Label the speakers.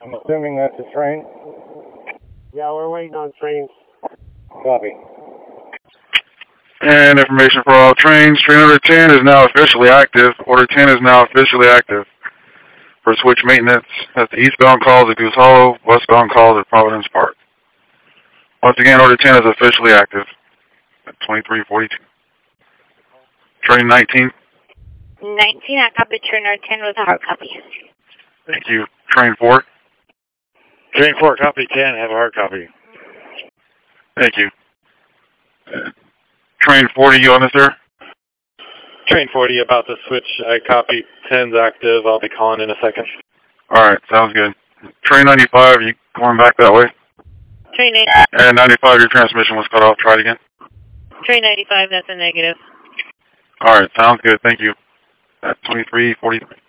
Speaker 1: I'm assuming that's a train?
Speaker 2: Yeah, we're waiting on trains.
Speaker 1: Copy.
Speaker 3: And information for all trains. Train order 10 is now officially active. Order 10 is now officially active. For switch maintenance, that's the eastbound calls at Goose Hollow, westbound calls at Providence Park. Once again, order 10 is officially active at 2342. Train 19.
Speaker 4: 19, I copy train number 10 with a hard copy.
Speaker 3: Thank you. Train 4.
Speaker 2: Train 4, copy 10, have a hard copy.
Speaker 3: Thank you. Train 40, you on this, sir?
Speaker 2: Train 40, about to switch. I copy. 10's active. I'll be calling in a second.
Speaker 3: All right, sounds good. Train 95, you going back that way?
Speaker 4: Train 8.
Speaker 3: And 95, your transmission was cut off. Try it again.
Speaker 4: Train 95, that's a negative.
Speaker 3: All right, sounds good. Thank you. At 2343.